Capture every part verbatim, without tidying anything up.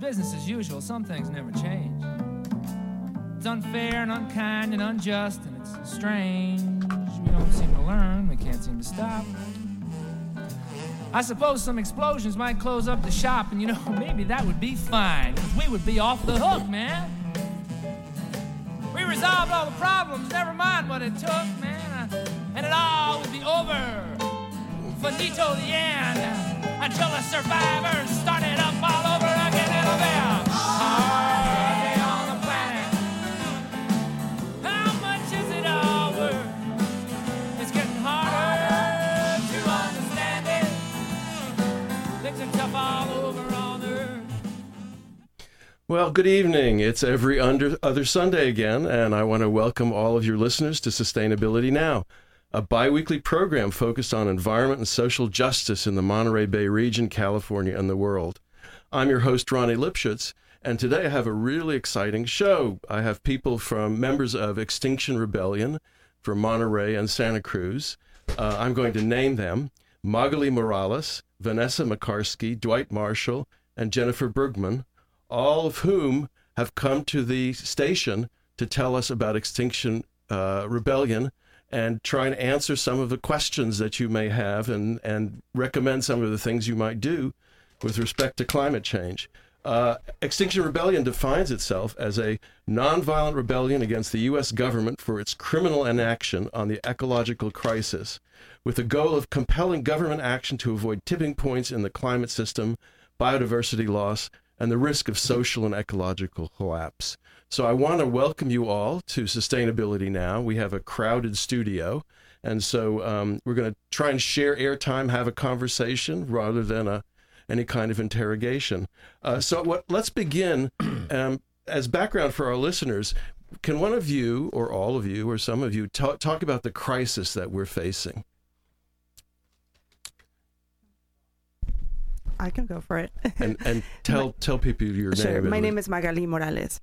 business as usual. Some things never change. It's unfair and unkind and unjust, and it's strange. We don't seem to learn, we can't seem to stop. I suppose some explosions might close up the shop, and you know, maybe that would be fine, because we would be off the hook, man. We resolved all the problems, never mind what it took, man. And it all would be over. Finito the end, until the survivors started up all over again. It'll be a hard day on the planet. How much is it all worth? It's getting harder to understand it. Things are tough all over on earth. Well, good evening. It's every under, other Sunday again, and I want to welcome all of your listeners to Sustainability Now, a bi-weekly program focused on environment and social justice in the Monterey Bay region, California, and the world. I'm your host, Ronnie Lipschutz, and today I have a really exciting show. I have people from members of Extinction Rebellion from Monterey and Santa Cruz. Uh, I'm going to name them: Magali Morales, Vanessa McCarsky, Dwight Marshall, and Jennifer Bergman, all of whom have come to the station to tell us about Extinction uh, Rebellion and try and answer some of the questions that you may have and, and recommend some of the things you might do with respect to climate change. Uh, Extinction Rebellion defines itself as a nonviolent rebellion against the U S government for its criminal inaction on the ecological crisis, with the goal of compelling government action to avoid tipping points in the climate system, biodiversity loss, and the risk of social and ecological collapse. So I want to welcome you all to Sustainability Now. We have a crowded studio, and so um, we're going to try and share airtime, have a conversation rather than a any kind of interrogation. Uh, so what? Let's begin. Um, as background for our listeners, can one of you, or all of you, or some of you, talk, talk about the crisis that we're facing? I can go for it. and and tell my, tell people your name. Sure. My name is Magali Morales.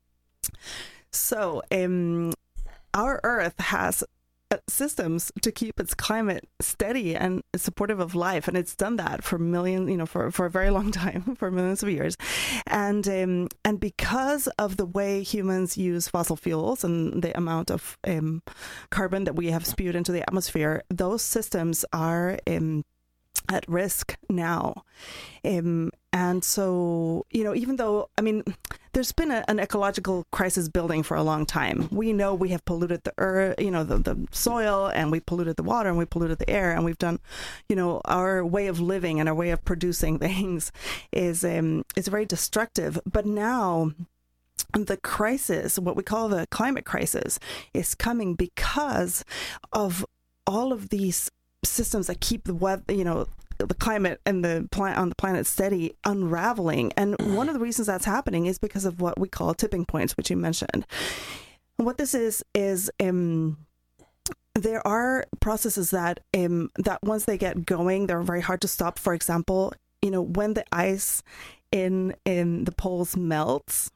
So, um, our Earth has systems to keep its climate steady and supportive of life, and it's done that for millions, you know, for, for a very long time, for millions of years. And um, and because of the way humans use fossil fuels and the amount of um, carbon that we have spewed into the atmosphere, those systems are um, at risk now. Um, and so, you know, even though, I mean, there's been a, an ecological crisis building for a long time. We know we have polluted the earth, you know, the, the soil, and we polluted the water, and we polluted the air, and we've done, you know, our way of living and our way of producing things is um, is very destructive. But now the crisis, what we call the climate crisis, is coming because of all of these systems that keep the weather, you know, the climate and the planet on the planet steady, unraveling. And one of the reasons that's happening is because of what we call tipping points, which you mentioned. And what this is is um there are processes that um that once they get going, they're very hard to stop. For example, you know, when the ice in in the poles melts,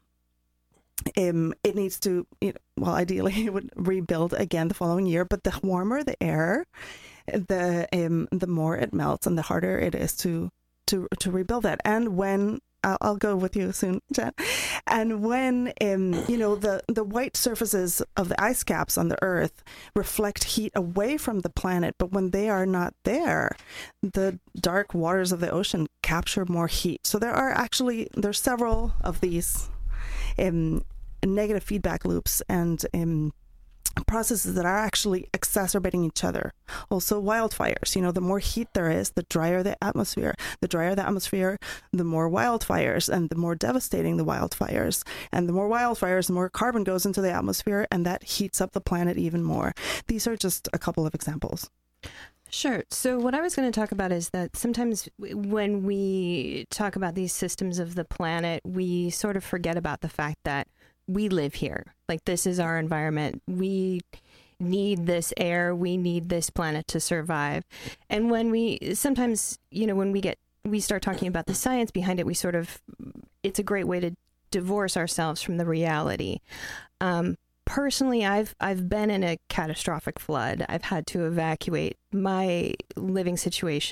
um it needs to, you know, well, ideally it would rebuild again the following year, but the warmer the air, the um the more it melts and the harder it is to to to rebuild that. And when I'll, I'll go with you soon, Jen. And when um you know the the white surfaces of the ice caps on the Earth reflect heat away from the planet, but when they are not there, the dark waters of the ocean capture more heat. So there are actually there's several of these um negative feedback loops and um processes that are actually exacerbating each other. Also wildfires, you know, the more heat there is, the drier the atmosphere. The drier the atmosphere, the more wildfires, and the more devastating the wildfires. And the more wildfires, the more carbon goes into the atmosphere, and that heats up the planet even more. These are just a couple of examples. Sure. So what I was going to talk about is that sometimes when we talk about these systems of the planet, we sort of forget about the fact that we live here. Like, this is our environment. We need this air. We need this planet to survive. And when we sometimes, you know, when we get, we start talking about the science behind it, we sort of, it's a great way to divorce ourselves from the reality. Um, personally, I've, I've been in a catastrophic flood. I've had to evacuate. My living situation at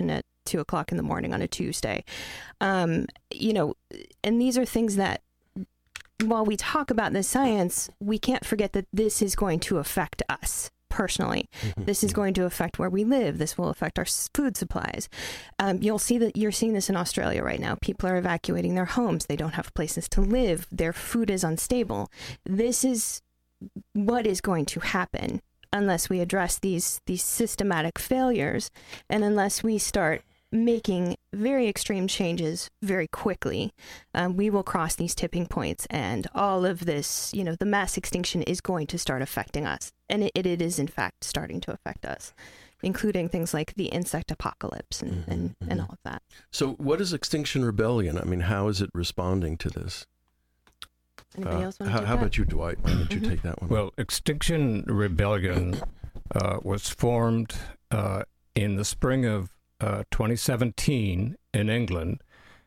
two o'clock in the morning on a Tuesday. Um, you know, and these are things that, while we talk about the science, we can't forget that this is going to affect us personally. This is going to affect where we live. This will affect our food supplies. Um, you'll see that you're seeing this in Australia right now. People are evacuating their homes. They don't have places to live. Their food is unstable. This is what is going to happen unless we address these these systematic failures, and unless we start making very extreme changes very quickly. Um, we will cross these tipping points, and all of this, you know, the mass extinction is going to start affecting us. And it, it is, in fact, starting to affect us, including things like the insect apocalypse and, mm-hmm, and, mm-hmm. and all of that. So what is Extinction Rebellion? I mean, how is it responding to this? Anybody uh, else want to how, take how that? about you, Dwight? Why don't you Mm-hmm. take that one? Well, Extinction Rebellion uh, was formed uh, in the spring of uh, twenty seventeen in England,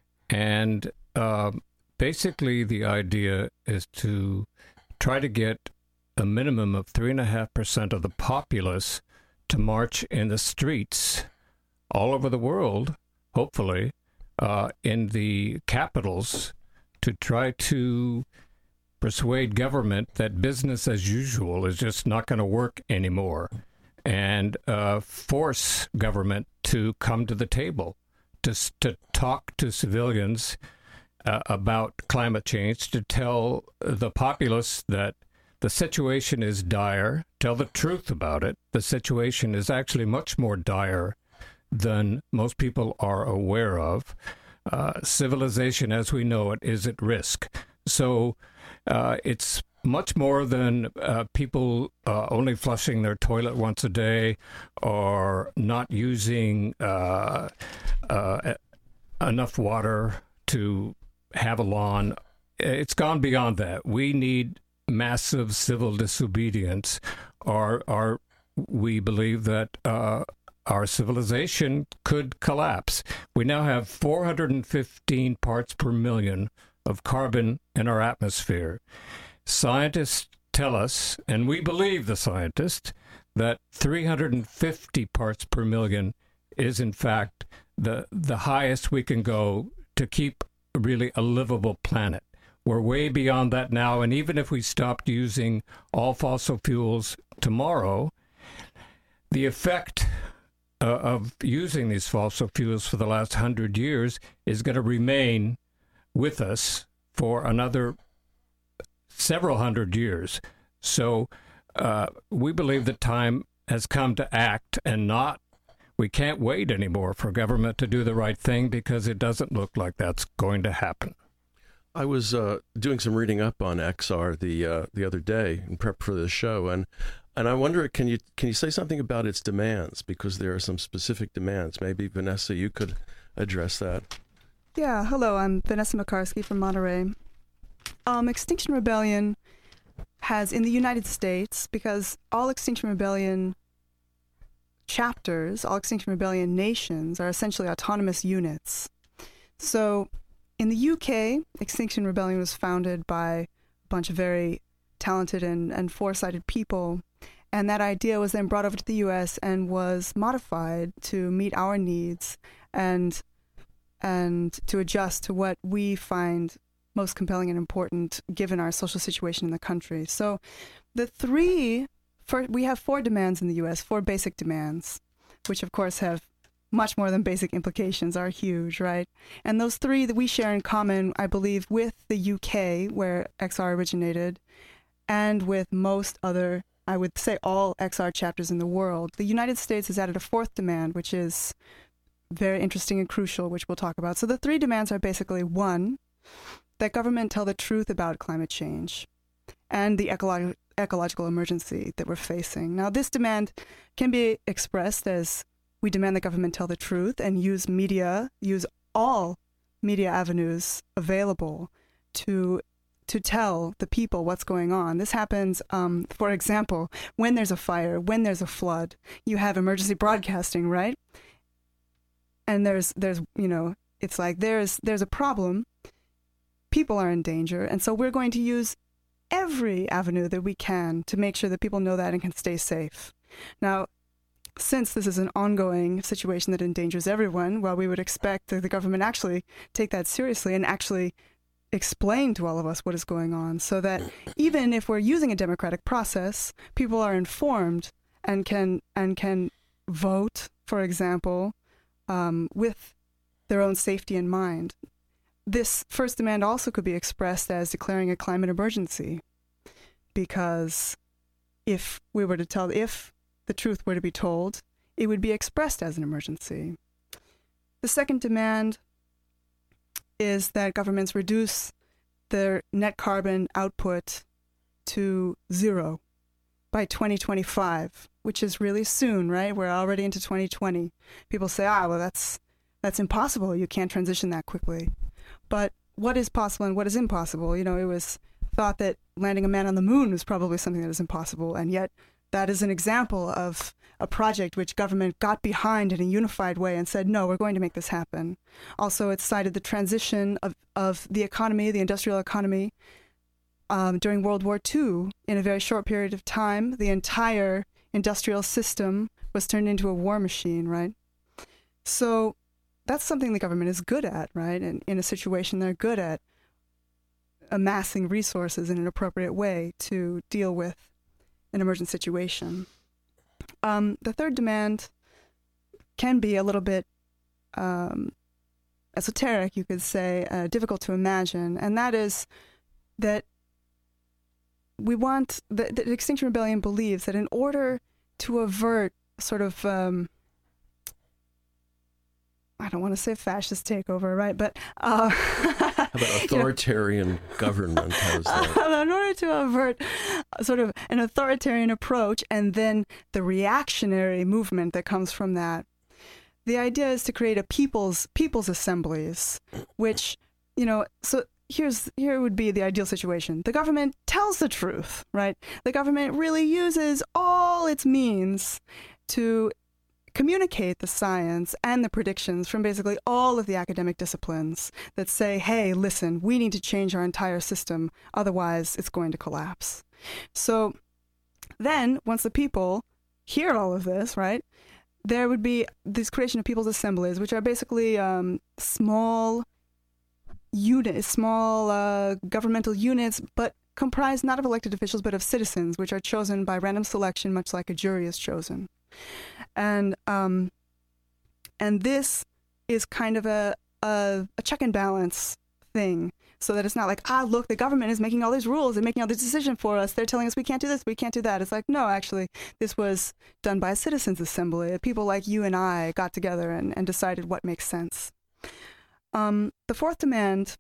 and uh, basically the idea is to try to get a minimum of three and a half percent of the populace to march in the streets all over the world, hopefully, uh, in the capitals, to try to persuade government that business as usual is just not going to work anymore, and uh, force government to come to the table, to to talk to civilians uh, about climate change, to tell the populace that the situation is dire, tell the truth about it. The situation is actually much more dire than most people are aware of. Uh, civilization as we know it is at risk. So uh, it's much more than uh, people uh, only flushing their toilet once a day, or not using uh, uh, enough water to have a lawn. It's gone beyond that. We need massive civil disobedience, or, or we believe that uh, our civilization could collapse. We now have four hundred fifteen parts per million of carbon in our atmosphere. Scientists tell us, and we believe the scientists, that three hundred fifty parts per million is in fact the the highest we can go to keep really a livable planet. We're way beyond that now, and even if we stopped using all fossil fuels tomorrow, the effect uh, of using these fossil fuels for the last hundred years is going to remain with us for another several hundred years. So uh, we believe the time has come to act, and not, we can't wait anymore for government to do the right thing, because it doesn't look like that's going to happen. I was uh, doing some reading up on X R the uh, the other day in prep for this show, and and I wonder, can you can you say something about its demands, because there are some specific demands. Maybe Vanessa, you could address that. Yeah, hello, I'm Vanessa Makarsky from Monterey. Um, Extinction Rebellion has, in the United States, because all Extinction Rebellion chapters, all Extinction Rebellion nations are essentially autonomous units. So in the U K, Extinction Rebellion was founded by a bunch of very talented and, and foresighted people, and that idea was then brought over to the U S and was modified to meet our needs and and to adjust to what we find most compelling and important given our social situation in the country. So the three, for, we have four demands in the U S, four basic demands, which of course have much more than basic implications, are huge, right? And those three that we share in common, I believe, with the U K, where X R originated, and with most other, I would say all X R chapters in the world. The United States has added a fourth demand, which is very interesting and crucial, which we'll talk about. So the three demands are basically, one, that government tell the truth about climate change and the ecolo- ecological emergency that we're facing. Now, this demand can be expressed as we demand the government tell the truth and use media, use all media avenues available to to tell the people what's going on. This happens, um, for example, when there's a fire, when there's a flood, you have emergency broadcasting, right? And there's, there's, you know, it's like there's there's a problem, people are in danger, and so we're going to use every avenue that we can to make sure that people know that and can stay safe. Now, since this is an ongoing situation that endangers everyone, well, we would expect that the government actually take that seriously and actually explain to all of us what is going on, so that even if we're using a democratic process, people are informed and can and can vote, for example, um, with their own safety in mind. This first demand also could be expressed as declaring a climate emergency, because if we were to tell, if the truth were to be told, it would be expressed as an emergency. The second demand is that governments reduce their net carbon output to zero by twenty twenty-five, which is really soon, right? We're already into twenty twenty. People say, ah, well, that's that's impossible. You can't transition that quickly. But what is possible and what is impossible? You know, it was thought that landing a man on the moon was probably something that is impossible, and yet that is an example of a project which government got behind in a unified way and said, no, we're going to make this happen. Also, it cited the transition of, of the economy, the industrial economy, um, during World War Two. In a very short period of time, the entire industrial system was turned into a war machine, right? So that's something the government is good at, right? And in a situation, they're good at amassing resources in an appropriate way to deal with an emergent situation. Um, the third demand can be a little bit um, esoteric, you could say, uh, difficult to imagine, and that is that we want, the, the Extinction Rebellion believes that in order to avert sort of, um, I don't want to say fascist takeover, right? But uh, how about authoritarian you know, government? How's that? In order to avert sort of an authoritarian approach and then the reactionary movement that comes from that, the idea is to create a people's people's assemblies, which, you know, so here's here would be the ideal situation. The government tells the truth, right? The government really uses all its means to communicate the science and the predictions from basically all of the academic disciplines that say, hey, listen, we need to change our entire system, otherwise it's going to collapse. So then, once the people hear all of this, right, there would be this creation of people's assemblies, which are basically um, small units, small uh, governmental units, but comprised not of elected officials, but of citizens, which are chosen by random selection, much like a jury is chosen. And um, and this is kind of a, a a check and balance thing, so that it's not like, ah, look, the government is making all these rules and making all these decisions for us. They're telling us we can't do this, we can't do that. It's like, no, actually, this was done by a citizens' assembly. People like you and I got together and, and decided what makes sense. Um, the fourth demand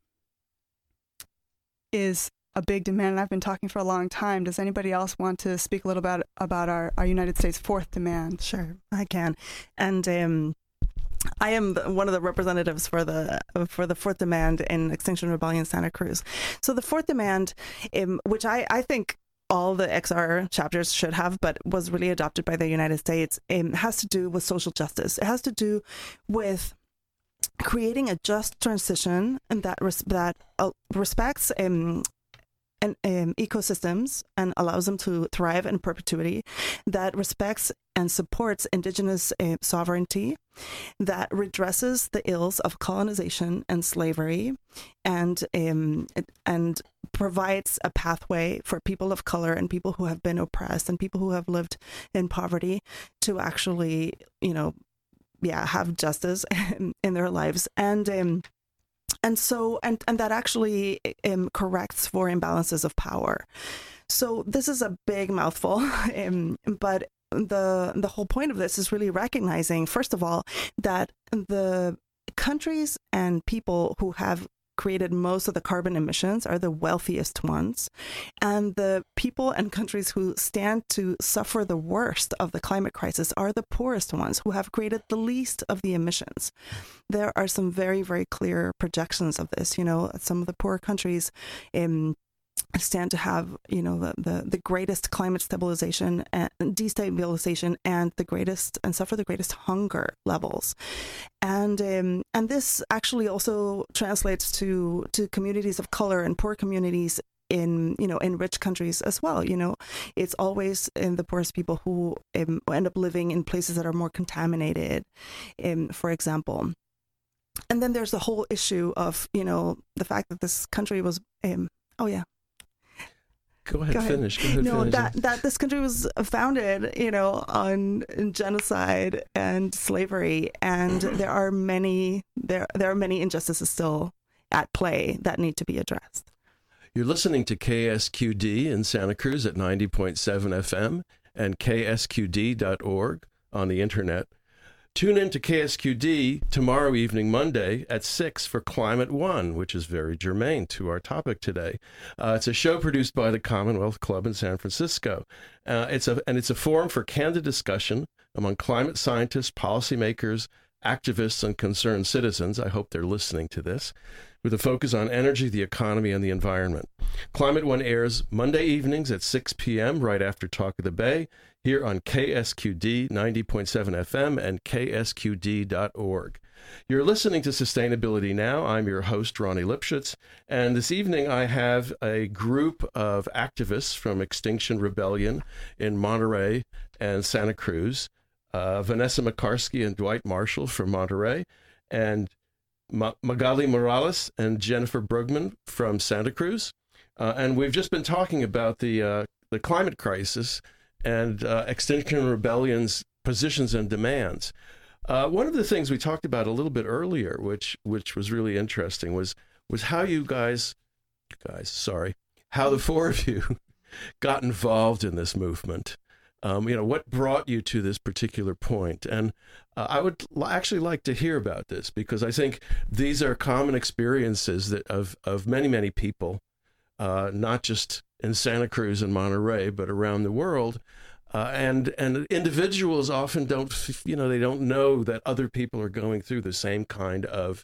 is a big demand, and I've been talking for a long time. Does anybody else want to speak a little about about our, our United States fourth demand? Sure, I can. And um, I am one of the representatives for the for the fourth demand in Extinction Rebellion Santa Cruz. So the fourth demand, um, which I, I think all the X R chapters should have, but was really adopted by the United States, um, has to do with social justice. It has to do with creating a just transition and that res- that uh, respects um, and um, ecosystems and allows them to thrive in perpetuity, that respects and supports indigenous uh, sovereignty, that redresses the ills of colonization and slavery, and um, and provides a pathway for people of color and people who have been oppressed and people who have lived in poverty to actually, you know, yeah, have justice in their lives. And um, And so, and, and that actually um, corrects for imbalances of power. So this is a big mouthful, um, but the the whole point of this is really recognizing, first of all, that the countries and people who have created most of the carbon emissions are the wealthiest ones, and the people and countries who stand to suffer the worst of the climate crisis are the poorest ones, who have created the least of the emissions. There are some very, very clear projections of this. You know, some of the poorer countries um, stand to have, you know, the, the, the greatest climate stabilization and destabilization and the greatest, and suffer the greatest hunger levels. And um, and this actually also translates to, to communities of color and poor communities in, you know, in rich countries as well. You know, it's always in the poorest people who um, end up living in places that are more contaminated, um, for example. And then there's the whole issue of, you know, the fact that this country was, um, oh yeah. Go ahead, Go ahead. finish. Go ahead, no, finish. that that this country was founded, you know, on genocide and slavery, and there are many there there are many injustices still at play that need to be addressed. You're listening to K S Q D in Santa Cruz at ninety point seven F M and K S Q D dot org on the internet. Tune in to K S Q D tomorrow evening, Monday, at six for Climate One, which is very germane to our topic today. Uh, it's a show produced by the Commonwealth Club in San Francisco. Uh, it's a, and it's a forum for candid discussion among climate scientists, policymakers, activists, and concerned citizens. I hope they're listening to this, with a focus on energy, the economy, and the environment. Climate One airs Monday evenings at six p.m. right after Talk of the Bay, here on K S Q D ninety point seven F M and K S Q D dot org. You're listening to Sustainability Now. I'm your host, Ronnie Lipschitz, and this evening I have a group of activists from Extinction Rebellion in Monterey and Santa Cruz, uh, Vanessa McCarsky and Dwight Marshall from Monterey, and Ma- Magali Morales and Jennifer Brugman from Santa Cruz. Uh, and we've just been talking about the uh, the climate crisis and uh, Extinction Rebellion's positions and demands. Uh, one of the things we talked about a little bit earlier, which which was really interesting, was was how you guys, guys, sorry, how the four of you got involved in this movement. Um, you know, what brought you to this particular point? And uh, I would l- actually like to hear about this, because I think these are common experiences that of of many, many people, uh, not just in Santa Cruz and Monterey, but around the world. Uh, and and individuals often don't, you know, they don't know that other people are going through the same kind of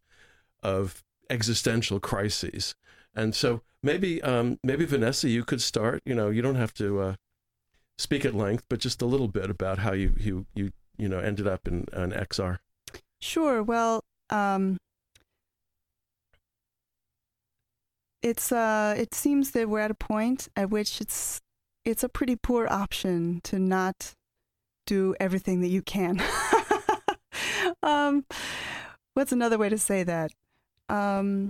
of existential crises. And so maybe um, maybe Vanessa, you could start. You know, you don't have to uh, speak at length, but just a little bit about how you you you you know ended up in an X R. Sure. Well, um, it's uh, it seems that we're at a point at which it's it's a pretty poor option to not do everything that you can. um, what's another way to say that? Um,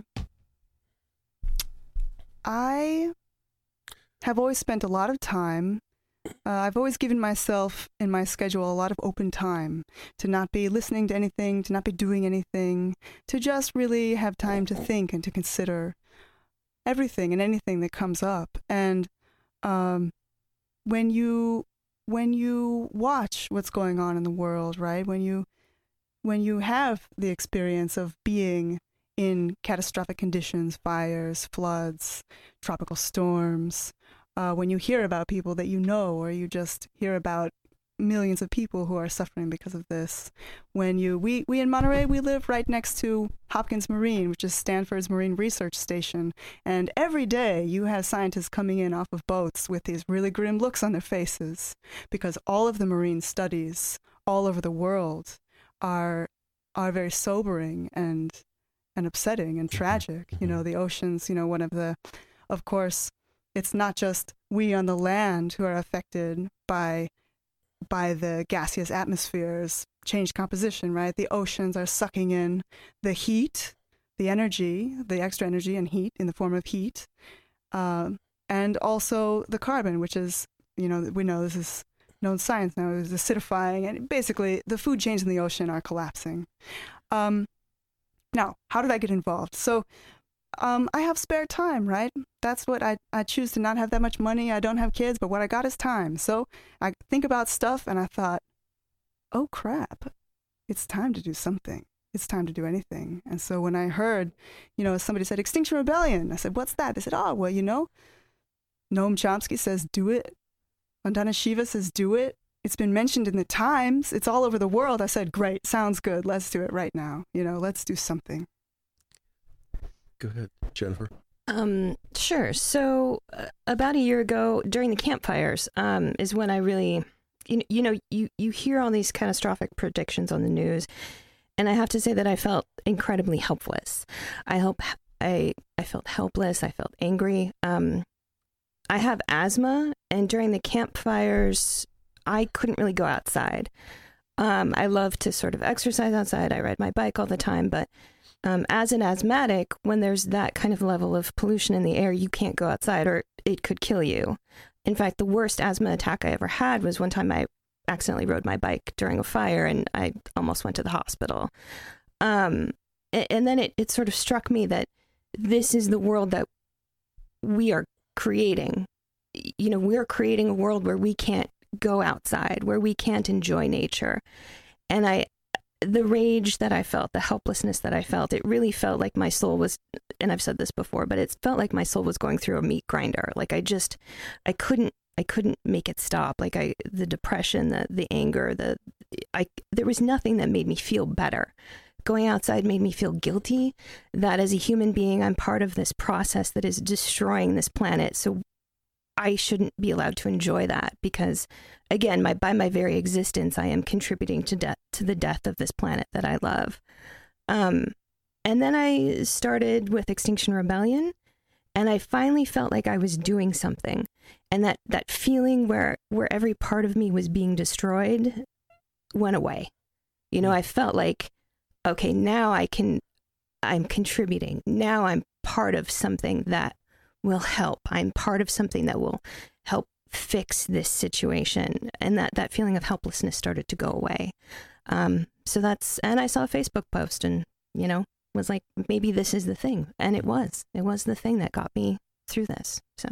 I have always spent a lot of time. Uh, I've always given myself in my schedule a lot of open time to not be listening to anything, to not be doing anything, to just really have time to think and to consider everything and anything that comes up. And um, when you when you watch what's going on in the world, right? When you when you have the experience of being in catastrophic conditions, fires, floods, tropical storms, uh, when you hear about people that you know, or you just hear about millions of people who are suffering because of this. When you, we, we in Monterey, we live right next to Hopkins Marine, which is Stanford's Marine Research Station. And every day you have scientists coming in off of boats with these really grim looks on their faces, because all of the marine studies all over the world are, are very sobering and, and upsetting and tragic. You know, the oceans, you know, one of the, of course, it's not just we on the land who are affected by by the gaseous atmosphere's changed composition, right? The oceans are sucking in the heat, the energy, the extra energy and heat in the form of heat, uh, and also the carbon, which is, you know, we know this is known science now, is acidifying, and basically the food chains in the ocean are collapsing. Um, now, how did I get involved? So Um, I have spare time, right? That's what I, I choose to not have that much money. I don't have kids, but what I got is time. So I think about stuff and I thought, oh crap, it's time to do something. It's time to do anything. And so when I heard, you know, somebody said Extinction Rebellion, I said, what's that? They said, oh, well, you know, Noam Chomsky says, do it. Vandana Shiva says, do it. It's been mentioned in the Times. It's all over the world. I said, great, sounds good. Let's do it right now. You know, let's do something. Go ahead, Jennifer. Um, sure. So uh, about a year ago, during the campfires, um, is when I really, you, you know, you, you hear all these catastrophic predictions on the news, and I have to say that I felt incredibly helpless. I hope I I felt helpless. I felt angry. Um, I have asthma, and during the campfires, I couldn't really go outside. Um, I love to sort of exercise outside. I ride my bike all the time, but um, as an asthmatic, when there's that kind of level of pollution in the air, you can't go outside or it could kill you. In fact, the worst asthma attack I ever had was one time I accidentally rode my bike during a fire and I almost went to the hospital. Um, and, and then it, it sort of struck me that this is the world that we are creating. You know, we're creating a world where we can't go outside, where we can't enjoy nature. And I, the rage that I felt, the helplessness that I felt, it really felt like my soul was, and I've said this before, but it felt like my soul was going through a meat grinder. Like I just, I couldn't, I couldn't make it stop. Like I, the depression, the, the anger, the, I, there was nothing that made me feel better. Going outside made me feel guilty that as a human being, I'm part of this process that is destroying this planet. So I shouldn't be allowed to enjoy that because, again, my by my very existence, I am contributing to death to the death of this planet that I love. Um, and then I started with Extinction Rebellion, and I finally felt like I was doing something, and that that feeling where where every part of me was being destroyed went away. You know, I felt like, okay, now I can, I'm contributing. Now I'm part of something that will help. I'm part of something that will help fix this situation. And that, that feeling of helplessness started to go away. Um, so that's, and I saw a Facebook post and, you know, was like, maybe this is the thing. And it was, it was the thing that got me through this. So.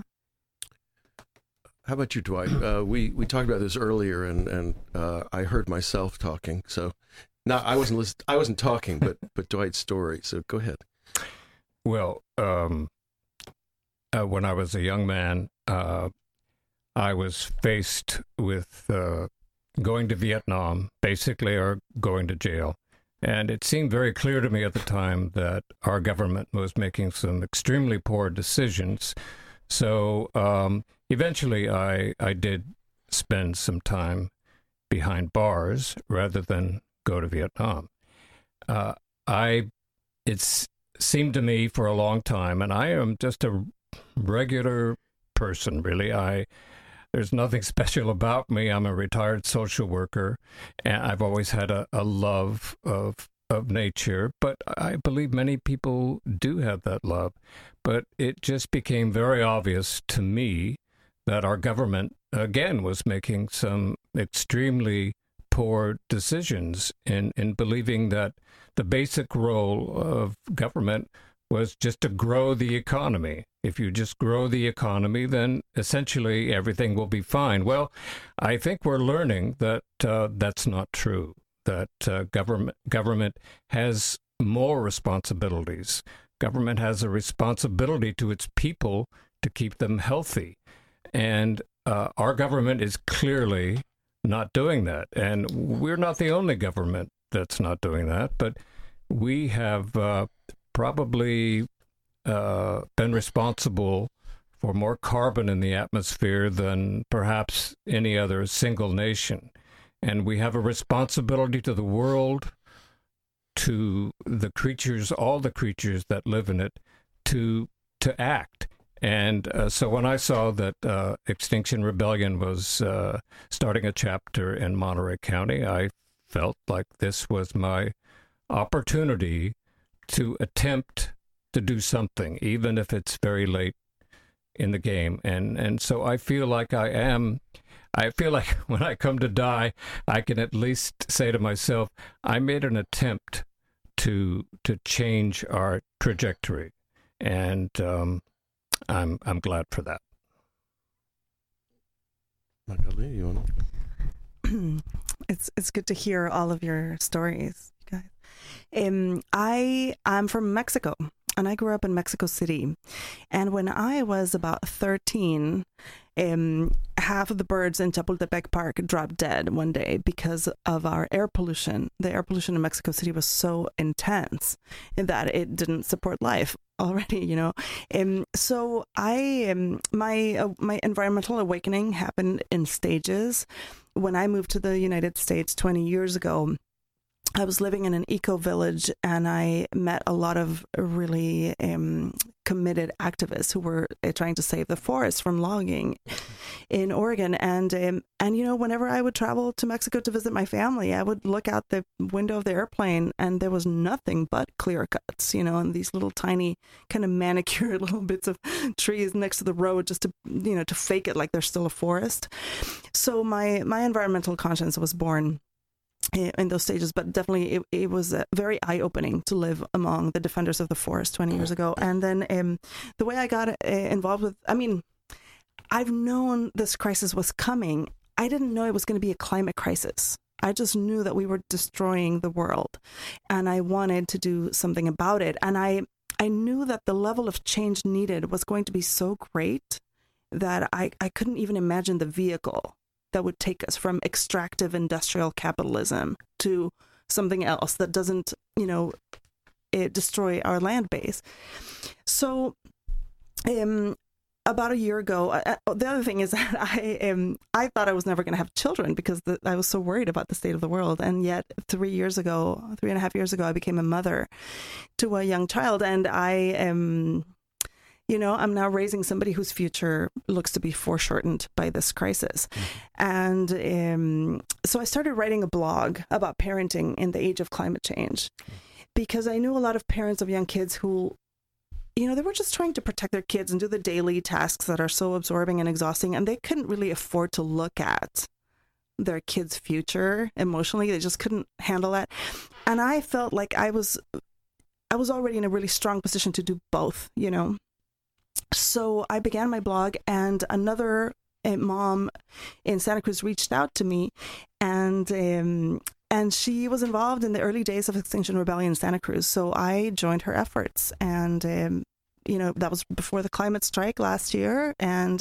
How about you, Dwight? Uh, we, we talked about this earlier and, and uh, I heard myself talking. So now I wasn't listening, I wasn't talking, but, but Dwight's story. So go ahead. Well, um, Uh, when I was a young man, uh, I was faced with uh, going to Vietnam, basically, or going to jail. And it seemed very clear to me at the time that our government was making some extremely poor decisions. So um, eventually I, I did spend some time behind bars rather than go to Vietnam. Uh, I, it's seemed to me for a long time, and I am just a regular person, really. I there's nothing special about me. I'm a retired social worker, and I've always had a, a love of of nature, but I believe many people do have that love. But it just became very obvious to me that our government, again, was making some extremely poor decisions in, in believing that the basic role of government was just to grow the economy. If you just grow the economy, then essentially everything will be fine. Well, I think we're learning that uh, that's not true, that uh, government government has more responsibilities. Government has a responsibility to its people to keep them healthy. And uh, our government is clearly not doing that. And we're not the only government that's not doing that, but we have uh, probably uh, been responsible for more carbon in the atmosphere than perhaps any other single nation. And we have a responsibility to the world, to the creatures, all the creatures that live in it, to to act. And uh, so when I saw that uh, Extinction Rebellion was uh, starting a chapter in Monterey County, I felt like this was my opportunity to attempt to do something, even if it's very late in the game. And and so I feel like I am, I feel like when I come to die, I can at least say to myself, I made an attempt to to change our trajectory. And um, I'm I'm glad for that. Magali, you want to? It's it's good to hear all of your stories, you guys. Um, I I'm from Mexico, and I grew up in Mexico City. And when I was about thirteen, um, half of the birds in Chapultepec Park dropped dead one day because of our air pollution. The air pollution in Mexico City was so intense that it didn't support life already, you know. Um, so I, um, my uh, my environmental awakening happened in stages. When I moved to the United States twenty years ago, I was living in an eco village, and I met a lot of really um, committed activists who were uh, trying to save the forest from logging in Oregon. And um, and you know, whenever I would travel to Mexico to visit my family, I would look out the window of the airplane, and there was nothing but clear cuts, you know, and these little tiny kind of manicured little bits of trees next to the road, just to you know to fake it like there's still a forest. So my my environmental conscience was born in those stages, but definitely it, it was uh, very eye-opening to live among the defenders of the forest twenty years ago. And then um, the way I got uh, involved with, I mean, I've known this crisis was coming. I didn't know it was going to be a climate crisis. I just knew that we were destroying the world, and I wanted to do something about it. And I, I knew that the level of change needed was going to be so great that I, I couldn't even imagine the vehicle that would take us from extractive industrial capitalism to something else that doesn't, you know, it destroy our land base. So, um, about a year ago, uh, the other thing is that I um, I thought I was never going to have children because the, I was so worried about the state of the world. And yet, three years ago, three and a half years ago, I became a mother to a young child, and I am. Um, You know, I'm now raising somebody whose future looks to be foreshortened by this crisis. Mm-hmm. And um, so I started writing a blog about parenting in the age of climate change, because I knew a lot of parents of young kids who, you know, they were just trying to protect their kids and do the daily tasks that are so absorbing and exhausting, and they couldn't really afford to look at their kids' future emotionally. They just couldn't handle that. And I felt like I was, I was already in a really strong position to do both, you know. So I began my blog, and another uh, mom in Santa Cruz reached out to me, and um, and she was involved in the early days of Extinction Rebellion in Santa Cruz. So I joined her efforts, and um, you know, that was before the climate strike last year, and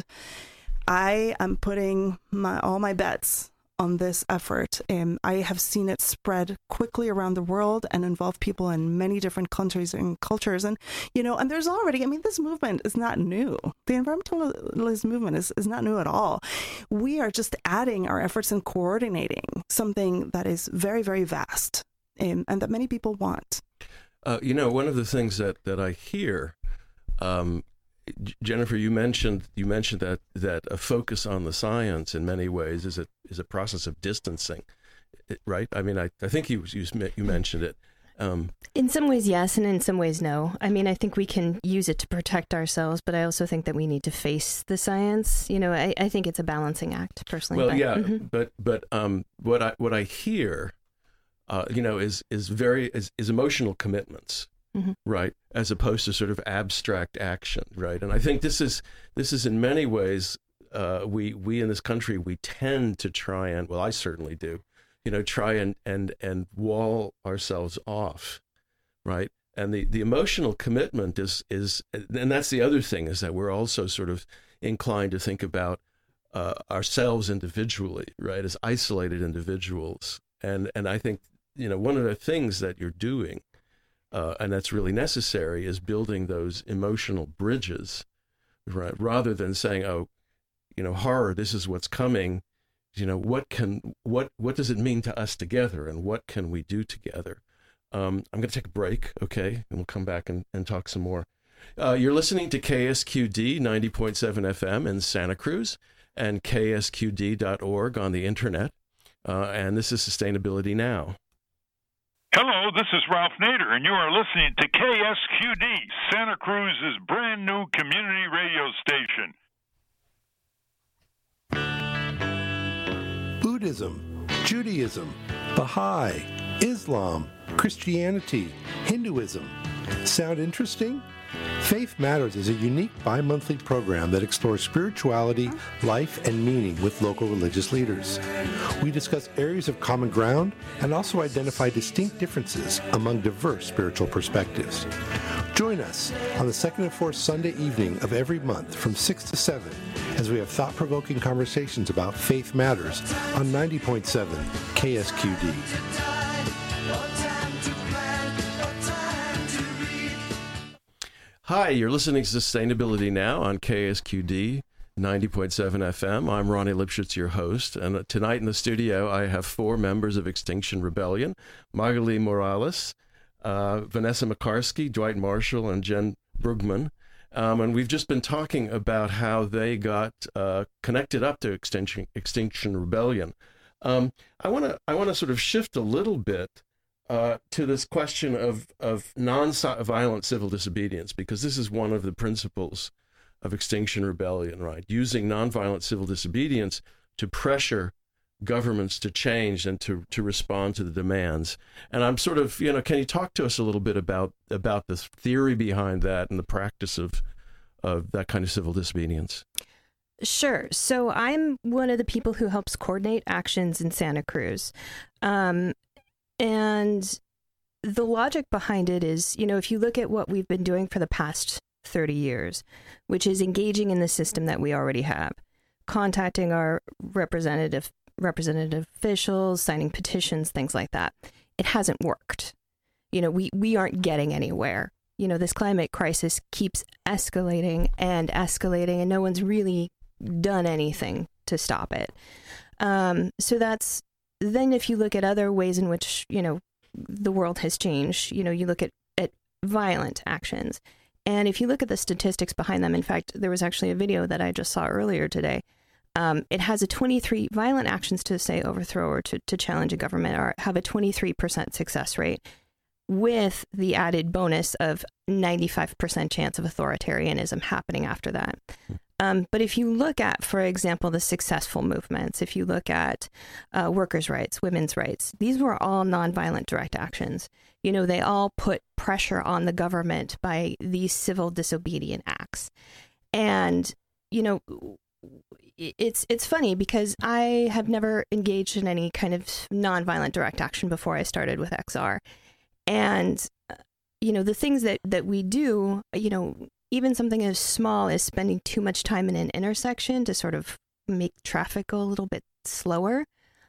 I am putting my all my bets on this effort. Um, I have seen it spread quickly around the world and involve people in many different countries and cultures. And, you know, and there's already, I mean, this movement is not new. The environmentalist movement is, is not new at all. We are just adding our efforts and coordinating something that is very, very vast um, and that many people want. Uh, you know, one of the things that, that I hear, um, Jennifer, you mentioned you mentioned that that a focus on the science in many ways is a is a process of distancing, right? I mean, I, I think you you you mentioned it. Um, in some ways, yes, and in some ways, no. I mean, I think we can use it to protect ourselves, but I also think that we need to face the science. You know, I, I think it's a balancing act, personally. Well, but, yeah, mm-hmm. but but um, what I what I hear, uh, you know, is is very is, is emotional commitments. Mm-hmm. Right, as opposed to sort of abstract action, right? And I think this is this is in many ways uh, we we in this country we tend to try and well, I certainly do, you know, try and and and wall ourselves off, right? And the, the emotional commitment is is and that's the other thing is that we're also sort of inclined to think about uh, ourselves individually, right, as isolated individuals, and and I think you know one of the things that you're doing. Uh, and that's really necessary, is building those emotional bridges, right? Rather than saying, "Oh, you know, horror. This is what's coming. You know, what can what what does it mean to us together, and what can we do together?" Um, I'm going to take a break, okay, and we'll come back and, and talk some more. Uh, you're listening to K S Q D ninety point seven F M in Santa Cruz and K S Q D dot org on the internet, uh, and this is Sustainability Now. Hello, this is Ralph Nader, and you are listening to K S Q D, Santa Cruz's brand new community radio station. Buddhism, Judaism, Baha'i, Islam, Christianity, Hinduism. Sound interesting? Faith Matters is a unique bi-monthly program that explores spirituality, life, and meaning with local religious leaders. We discuss areas of common ground and also identify distinct differences among diverse spiritual perspectives. Join us on the second and fourth Sunday evening of every month from six to seven as we have thought-provoking conversations about Faith Matters on ninety point seven K S Q D. Hi, you're listening to Sustainability Now on K S Q D ninety point seven F M. I'm Ronnie Lipschitz, your host. And tonight in the studio, I have four members of Extinction Rebellion: Magali Morales, uh, Vanessa McCarsky, Dwight Marshall, and Jen Brugman. Um, and we've just been talking about how they got uh, connected up to Extinction, Extinction Rebellion. Um, I want to I want to sort of shift a little bit uh, to this question of, of non-violent civil disobedience, because this is one of the principles of Extinction Rebellion, right? Using nonviolent civil disobedience to pressure governments to change and to, to respond to the demands. And I'm sort of, you know, can you talk to us a little bit about about the theory behind that and the practice of of that kind of civil disobedience? Sure. So I'm one of the people who helps coordinate actions in Santa Cruz. Um, and the logic behind it is, you know, if you look at what we've been doing for the past thirty years, which is engaging in the system that we already have, contacting our representative representative officials, signing petitions, things like that. It hasn't worked. You know, we, we aren't getting anywhere. You know, this climate crisis keeps escalating and escalating, and no one's really done anything to stop it. Um, so that's, then if you look at other ways in which, you know, the world has changed, you know, you look at, at violent actions. And if you look at the statistics behind them, in fact, there was actually a video that I just saw earlier today. Um, it has a twenty-three violent actions to say overthrow or to, to challenge a government or have a twenty-three percent success rate, with the added bonus of ninety-five percent chance of authoritarianism happening after that. Um, but if you look at, for example, the successful movements, if you look at uh, workers' rights, women's rights, these were all nonviolent direct actions. You know, they all put pressure on the government by these civil disobedient acts. And, you know, it's it's funny because I have never engaged in any kind of nonviolent direct action before I started with X R. And, you know, the things that, that we do, you know, even something as small as spending too much time in an intersection to sort of make traffic go a little bit slower,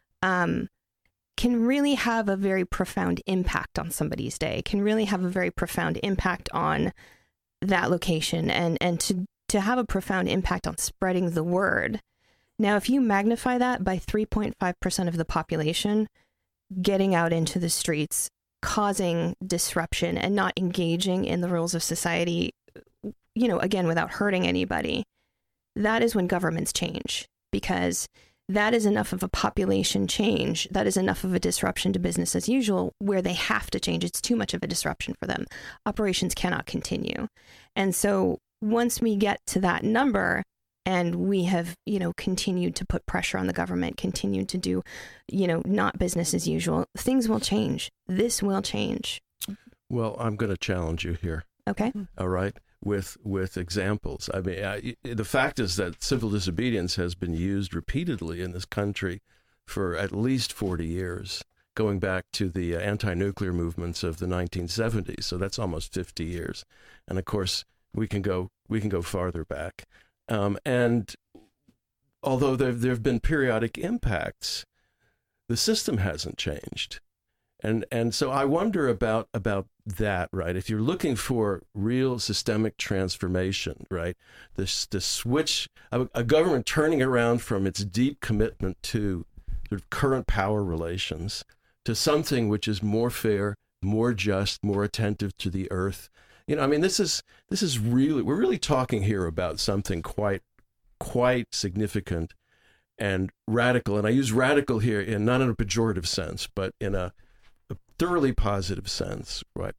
um, can really have a very profound impact on somebody's day, can really have a very profound impact on that location and, and to, to have a profound impact on spreading the word. Now, if you magnify that by three point five percent of the population getting out into the streets, causing disruption and not engaging in the rules of society, you know, again, without hurting anybody, that is when governments change, because that is enough of a population change. That is enough of a disruption to business as usual where they have to change. It's too much of a disruption for them. Operations cannot continue. And so once we get to that number and we have, you know, continued to put pressure on the government, continued to do, you know, not business as usual, things will change. This will change. Well, I'm going to challenge you here. Okay. All right. With with examples. I mean, I, the fact is that civil disobedience has been used repeatedly in this country for at least forty years, going back to the uh, anti-nuclear movements of the nineteen seventies. So that's almost fifty years. And of course, we can go we can go farther back. Um, and although there there have been periodic impacts, the system hasn't changed. And and so I wonder about about that, right? If you're looking for real systemic transformation, right? This the switch, a, a government turning around from its deep commitment to sort of current power relations to something which is more fair, more just, more attentive to the earth. You know, I mean, this is this is really we're really talking here about something quite quite significant and radical. And I use radical here in not in a pejorative sense, but in a a thoroughly positive sense, right?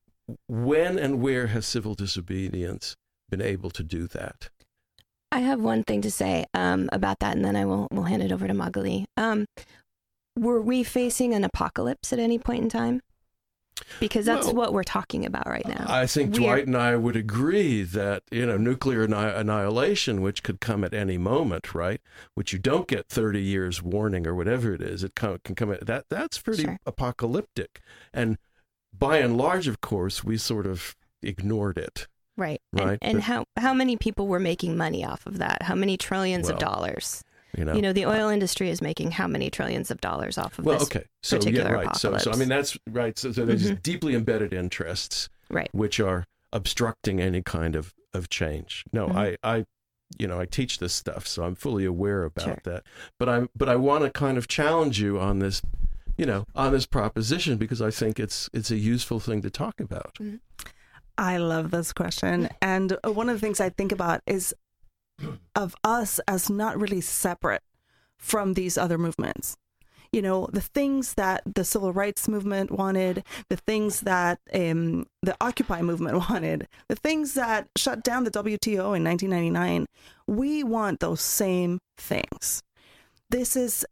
When and where has civil disobedience been able to do that? I have one thing to say um, about that, and then I will will hand it over to Magali. Um, were we facing an apocalypse at any point in time? Because that's well, what we're talking about right now. I think We're, Dwight and I would agree that, you know, nuclear anni- annihilation, which could come at any moment, right? Which you don't get thirty years warning or whatever it is. It come, can come at that. That's pretty Sure. apocalyptic. And by and large, of course, we sort of ignored it. Right. Right. And, and But- how, how many people were making money off of that? How many trillions Well, of dollars? You know, You know, the oil industry is making how many trillions of dollars off of well, this okay. So, yeah, particular right. So, so, I apocalypse. mean, that's right. So, so there's Mhm. these deeply embedded interests, Right. which are obstructing any kind of, of change. No, Mhm. I, I you know, I teach this stuff, so I'm fully aware about Sure. that. But I'm, but I want to kind of challenge you on this, you know, on this proposition, because I think it's it's a useful thing to talk about. I love this question. And one of the things I think about is of us as not really separate from these other movements. You know, the things that the civil rights movement wanted, the things that um, the Occupy movement wanted, the things that shut down the W T O in nineteen ninety-nine, we want those same things. This is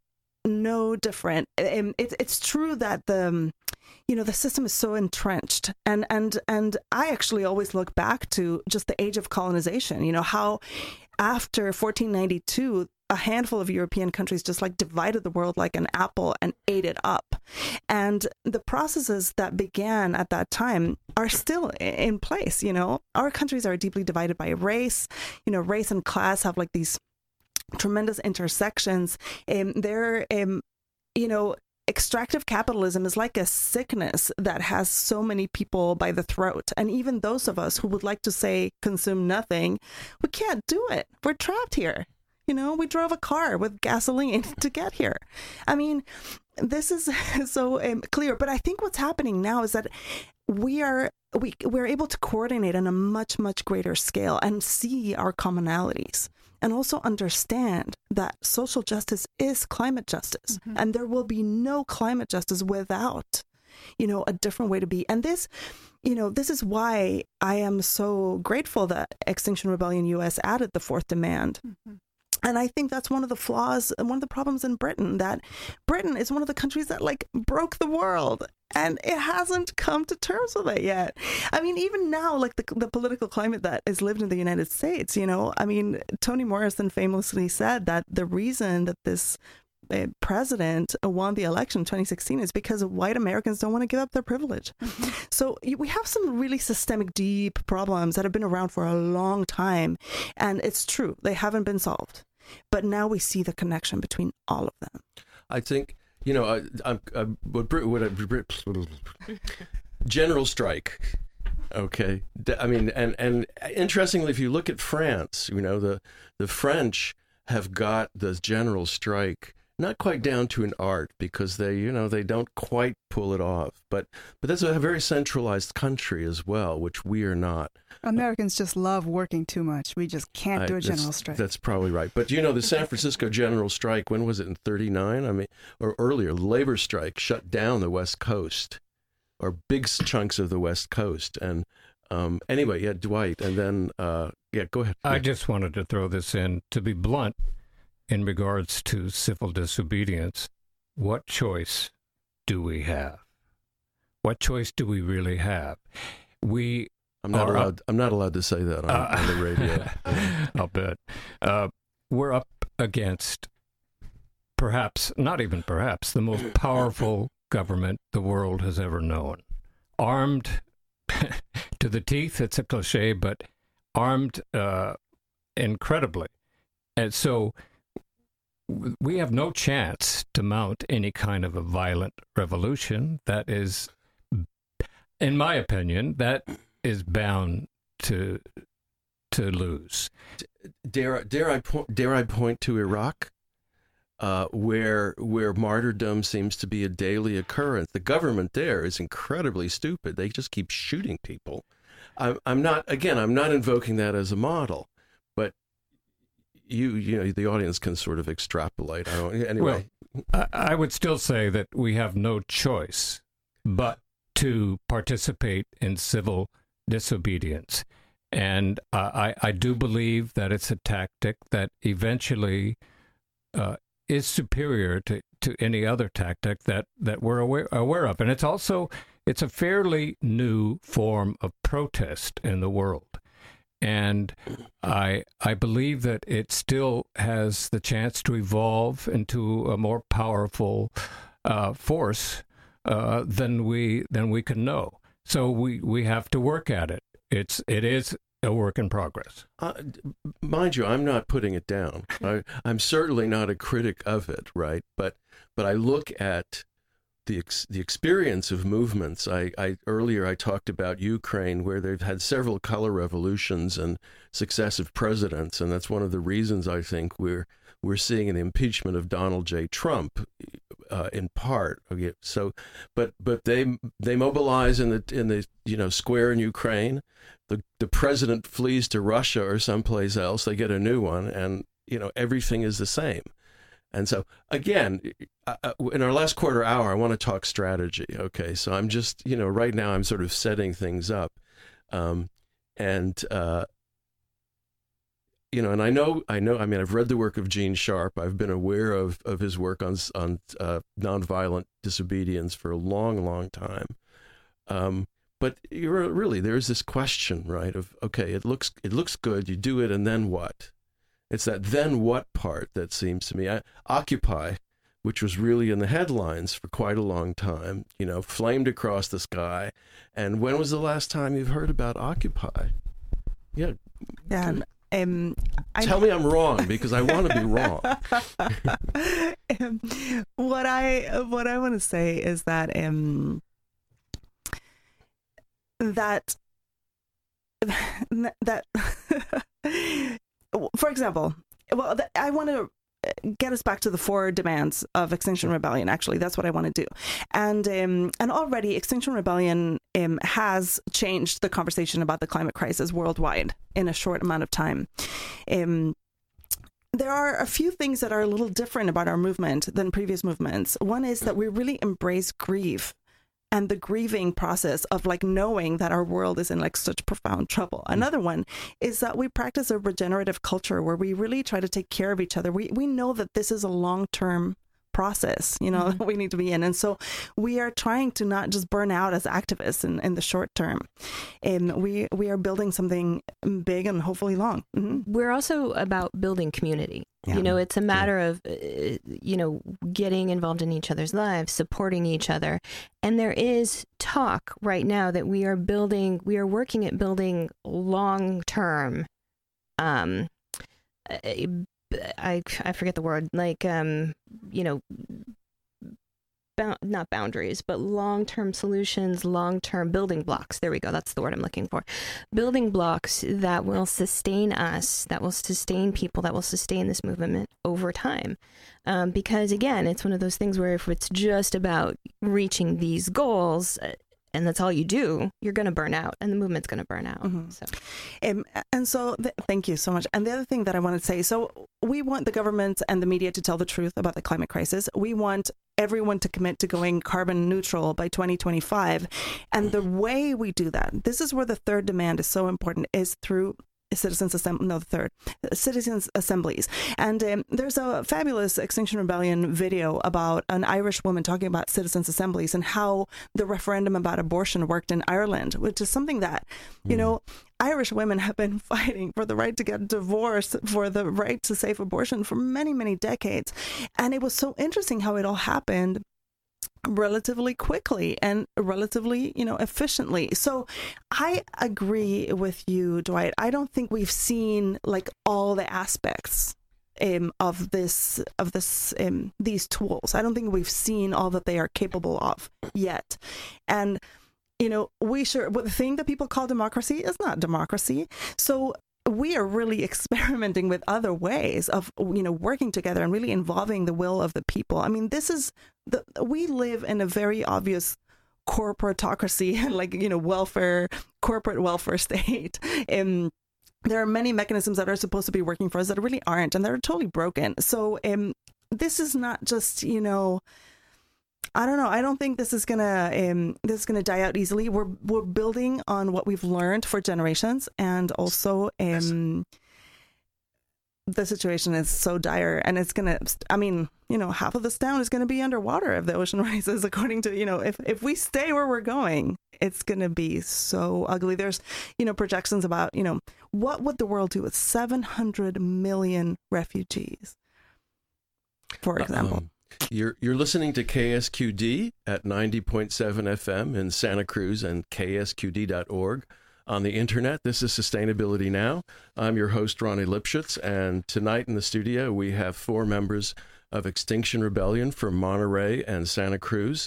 no different. Um, it, it's true that the, um, you know, the system is so entrenched, and and and I actually always look back to just the age of colonization. You know, how after fourteen ninety-two, a handful of European countries just like divided the world like an apple and ate it up. And the processes that began at that time are still in place. You know, our countries are deeply divided by race. You know, race and class have like these tremendous intersections. Um, they're, um, you know, extractive capitalism is like a sickness that has so many people by the throat. And even those of us who would like to say consume nothing, we can't do it. We're trapped here. You know, we drove a car with gasoline to get here. I mean, this is so um, clear. But I think what's happening now is that we are we we're able to coordinate on a much, much greater scale and see our commonalities, and also understand that social justice is climate justice. Mm-hmm. And there will be no climate justice without, you know, a different way to be. And this, you know, this is why I am so grateful that Extinction Rebellion U S added the fourth demand. Mm-hmm. And I think that's one of the flaws, one of the problems in Britain, that Britain is one of the countries that like broke the world, and it hasn't come to terms with it yet. I mean, even now, like the, the political climate that is lived in the United States, you know, I mean, Toni Morrison famously said that the reason that this uh, president won the election in twenty sixteen is because white Americans don't want to give up their privilege. Mm-hmm. So we have some really systemic, deep problems that have been around for a long time. And it's true, they haven't been solved. But now we see the connection between all of them. I think, you know, I, I, I, what, what I, general strike. Okay. I mean, and, and interestingly, if you look at France, you know, the, the French have got the general strike not quite down to an art, because they, you know, they don't quite pull it off. But but that's a very centralized country as well, which we are not. Americans just love working too much. We just can't I, do a general strike. That's probably right. But, you know, the San Francisco general strike, when was it, in thirty-nine? I mean, or earlier, the labor strike shut down the West Coast, or big chunks of the West Coast. And um, anyway, yeah, Dwight, and then, uh, yeah, go ahead. I just wanted to throw this in, to be blunt, in regards to civil disobedience. What choice do we have? What choice do we really have? We I'm not are allowed. Up, I'm not allowed to say that on, uh, on the radio. I'll bet. Uh, we're up against, perhaps, not even perhaps, the most powerful government the world has ever known. Armed to the teeth. It's a cliche, but armed uh, incredibly, and so we have no chance to mount any kind of a violent revolution. That is, in my opinion, that is bound to to lose. Dare dare I point dare I point to Iraq, uh, where where martyrdom seems to be a daily occurrence. The government there is incredibly stupid. They just keep shooting people. I'm I'm not again. I'm not invoking that as a model, but you you know the audience can sort of extrapolate. I don't anyway. Well, I, I would still say that we have no choice but to participate in civil disobedience. And uh, I, I do believe that it's a tactic that eventually uh, is superior to, to any other tactic that, that we're aware, aware of. And it's also, it's a fairly new form of protest in the world. And I I believe that it still has the chance to evolve into a more powerful uh, force uh, than we than we can know. So we, we have to work at it. It's it is a work in progress. Uh, mind you, I'm not putting it down. I, I'm certainly not a critic of it, right? But but I look at the ex, the experience of movements. I, I earlier I talked about Ukraine, where they've had several color revolutions and successive presidents, and that's one of the reasons I think we're we're seeing an impeachment of Donald J. Trump, uh, in part. Okay, so, but but they they mobilize in the in the you know square in Ukraine. The the president flees to Russia or someplace else. They get a new one, and you know everything is the same. And so, again, uh, in our last quarter hour, I want to talk strategy. Okay, so I'm just, you know, right now I'm sort of setting things up. Um, and, uh, you know, and I know, I know, I mean, I've read the work of Gene Sharp. I've been aware of, of his work on, on uh, nonviolent disobedience for a long, long time. Um, but you're, really, there's this question, right, of, okay, it looks, it looks good, you do it, and then what? It's that then what part that seems to me. I, Occupy, which was really in the headlines for quite a long time, you know, flamed across the sky. And when was the last time you've heard about Occupy? Yeah. Yeah. Um, Tell I, me I'm wrong, because I want to be wrong. um, what I what I want to say is that um, that that. For example, well, I want to get us back to the four demands of Extinction Rebellion. Actually, that's what I want to do. And um, and already Extinction Rebellion um, has changed the conversation about the climate crisis worldwide in a short amount of time. Um, there are a few things that are a little different about our movement than previous movements. One is that we really embrace grief and the grieving process of like knowing that our world is in like such profound trouble. Another one is that we practice a regenerative culture where we really try to take care of each other. We we know that this is a long-term process, you know, mm-hmm. that we need to be in. And so we are trying to not just burn out as activists in, in the short term. And we, we are building something big and hopefully long. Mm-hmm. We're also about building community. Yeah. You know, it's a matter yeah. of, uh, you know, getting involved in each other's lives, supporting each other. And there is talk right now that we are building, we are working at building long-term, um, I, I forget the word, like, um, you know, Bound, not boundaries, but long-term solutions, long-term building blocks. There we go. That's the word I'm looking for. Building blocks that will sustain us, that will sustain people, that will sustain this movement over time. Um, because again, it's one of those things where if it's just about reaching these goals, and that's all you do, you're going to burn out, and the movement's going to burn out. Mm-hmm. So, um, and so, th- thank you so much. And the other thing that I want to say, so we want the government and the media to tell the truth about the climate crisis. We want everyone to commit to going carbon neutral by twenty twenty-five. And the way we do that, this is where the third demand is so important, is through citizens assembly, no, the third, citizens assemblies. And um, there's a fabulous Extinction Rebellion video about an Irish woman talking about citizens assemblies and how the referendum about abortion worked in Ireland, which is something that, you mm. know, Irish women have been fighting for the right to get divorced, for the right to safe abortion for many, many decades. And it was so interesting how it all happened relatively quickly and relatively, you know, efficiently. So I agree with you, Dwight. I don't think we've seen like all the aspects um, of this, of this, um, these tools. I don't think we've seen all that they are capable of yet. And, you know, we sure, but the thing that people call democracy is not democracy. So we are really experimenting with other ways of, you know, working together and really involving the will of the people. I mean, this is the, we live in a very obvious corporatocracy, like, you know, welfare, corporate welfare state. Um, there are many mechanisms that are supposed to be working for us that really aren't, and they're totally broken. So um, this is not just, you know, I don't know. I don't think this is gonna um, this is gonna die out easily. We're we're building on what we've learned for generations, and also um, the situation is so dire, and it's gonna. I mean, you know, half of this town is gonna be underwater if the ocean rises. According to, you know, if if we stay where we're going, it's gonna be so ugly. There's, you know, projections about, you know, what would the world do with seven hundred million refugees, for example. Um. You're you're listening to K S Q D at ninety point seven F M in Santa Cruz and K S Q D dot org on the internet. This is Sustainability Now. I'm your host, Ronnie Lipschutz, and tonight in the studio we have four members of Extinction Rebellion from Monterey and Santa Cruz.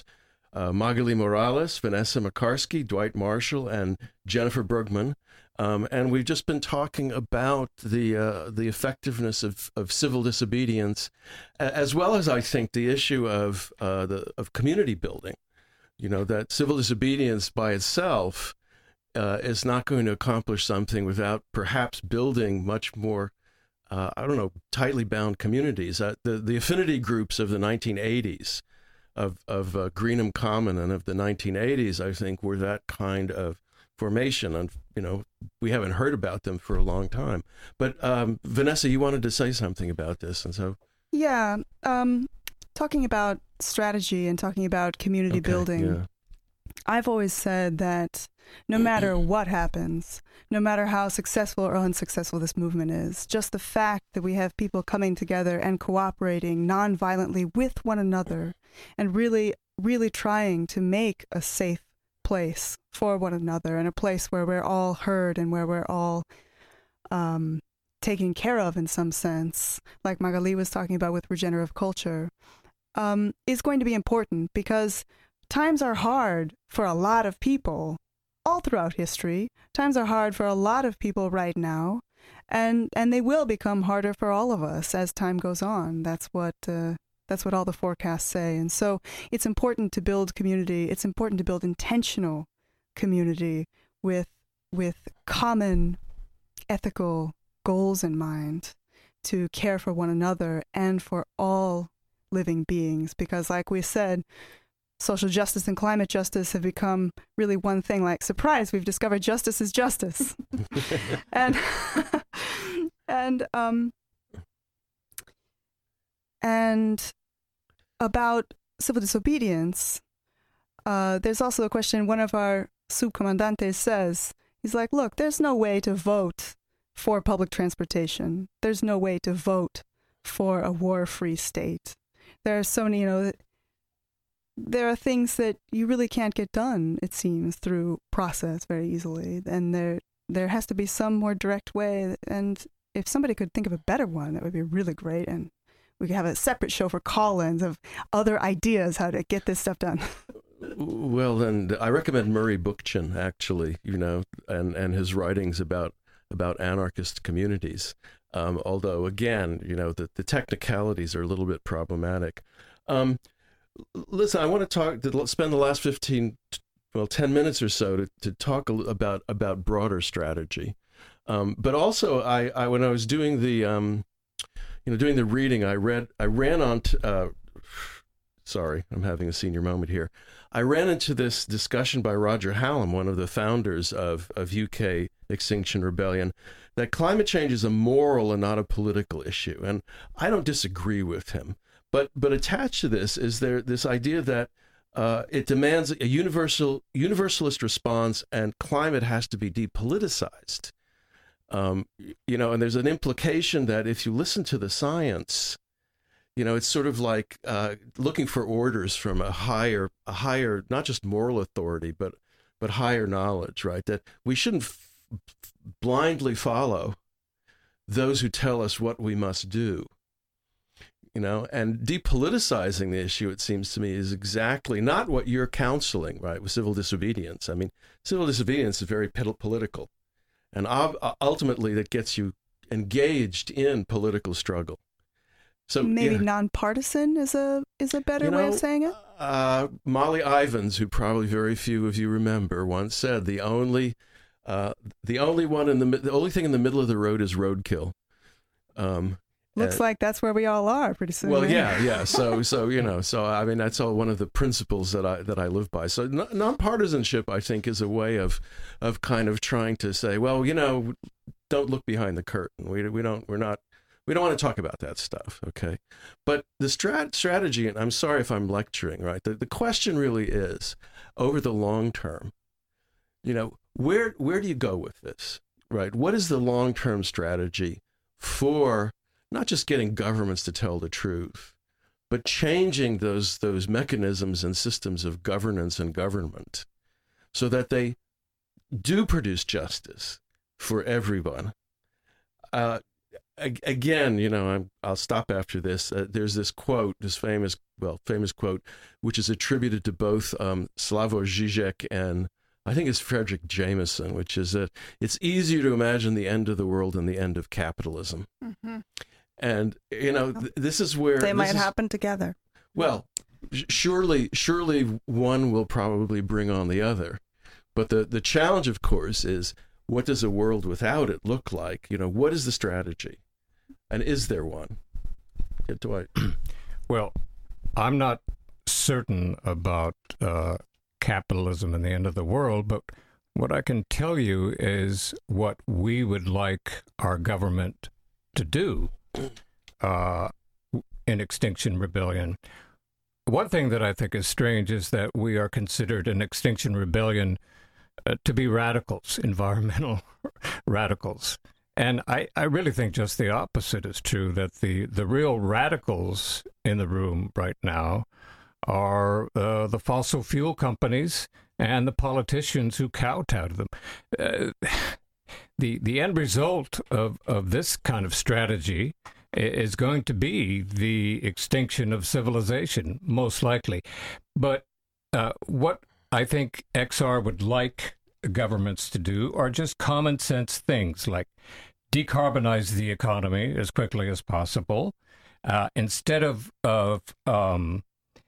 uh, Magali Morales, Vanessa McCarsky, Dwight Marshall, and Jennifer Bergman. Um, and we've just been talking about the uh, the effectiveness of, of civil disobedience, as well as, I think, the issue of uh, the of community building. You know, that civil disobedience by itself uh, is not going to accomplish something without perhaps building much more, uh, I don't know, tightly bound communities. Uh, the the affinity groups of the nineteen eighties, of of uh, Greenham Common and of the nineteen eighties, I think, were that kind of formation. And, you know, we haven't heard about them for a long time. But um, Vanessa, you wanted to say something about this, and so yeah, um, talking about strategy and talking about community okay, building. Yeah. I've always said that no matter what happens, no matter how successful or unsuccessful this movement is, just the fact that we have people coming together and cooperating nonviolently with one another and really, really trying to make a safe place for one another, and a place where we're all heard and where we're all um, taken care of in some sense, like Magali was talking about with regenerative culture, um, is going to be important, because times are hard for a lot of people all throughout history. Times are hard for a lot of people right now, and and they will become harder for all of us as time goes on. That's what uh, that's what all the forecasts say. And so it's important to build community. It's important to build intentional community with with common ethical goals in mind, to care for one another and for all living beings. Because like we said, social justice and climate justice have become really one thing. Like, surprise, we've discovered justice is justice. and and um and about civil disobedience, uh, there's also a question. One of our subcomandantes says, he's like, look, there's no way to vote for public transportation. There's no way to vote for a war-free state. There are so many, you know, there are things that you really can't get done, it seems, through process very easily. And there there has to be some more direct way. And if somebody could think of a better one, that would be really great. And we could have a separate show for call-ins of other ideas how to get this stuff done. Well, then I recommend Murray Bookchin, actually, you know, and, and his writings about about anarchist communities. Um, although, again, you know, the, the technicalities are a little bit problematic. Um, listen, I want to talk, to spend the last fifteen, well, ten minutes or so to, to talk about about broader strategy. Um, but also, I, I when I was doing the, um, you know, doing the reading, I read, I ran on, t- uh, sorry, I'm having a senior moment here. I ran into this discussion by Roger Hallam, one of the founders of, of U K Extinction Rebellion, that climate change is a moral and not a political issue. And I don't disagree with him. But but attached to this is there this idea that uh, it demands a universal universalist response, and climate has to be depoliticized. Um, you know, and there's an implication that if you listen to the science, you know, it's sort of like uh, looking for orders from a higher, a higher, not just moral authority, but but higher knowledge, right? That we shouldn't f- blindly follow those who tell us what we must do. You know, and depoliticizing the issue, it seems to me, is exactly not what you're counseling, right, with civil disobedience. I mean, civil disobedience is very political, and ob- ultimately that gets you engaged in political struggle. So maybe yeah, nonpartisan is a is a better you know, way of saying it. Uh, Molly Ivins, who probably very few of you remember, once said the only uh, the only one in the the only thing in the middle of the road is roadkill. Um, Looks uh, like that's where we all are pretty soon. Well, right? yeah, yeah. So, so you know, so I mean, that's all one of the principles that I that I live by. So, non- nonpartisanship, I think, is a way of of kind of trying to say, well, you know, don't look behind the curtain. We we don't we're not we don't want to talk about that stuff, okay? But the strat- strategy, and I'm sorry if I'm lecturing, right? The the question really is, over the long term, you know, where where do you go with this, right? What is the long term strategy for not just getting governments to tell the truth, but changing those those mechanisms and systems of governance and government so that they do produce justice for everyone? Uh, again, you know, I'm, I'll stop after this. Uh, there's this quote, this famous, well, famous quote, which is attributed to both um, Slavoj Žižek and I think it's Frederick Jameson, which is that it's easier to imagine the end of the world than the end of capitalism. Mm-hmm. And, you know, th- this is where... They might is, happen together. Well, surely, surely one will probably bring on the other. But the, the challenge, of course, is what does a world without it look like? You know, what is the strategy? And is there one? Yeah, Dwight. Well, I'm not certain about uh, capitalism and the end of the world, but what I can tell you is what we would like our government to do uh, in Extinction Rebellion. One thing that I think is strange is that we are considered in Extinction Rebellion uh, to be radicals, environmental radicals. And I, I really think just the opposite is true, that the, the real radicals in the room right now are uh, the fossil fuel companies and the politicians who kowtow to them. Uh, the the end result of, of this kind of strategy is going to be the extinction of civilization, most likely. But uh, what I think X R would like governments to do are just common sense things like decarbonize the economy as quickly as possible. Uh, instead of of um,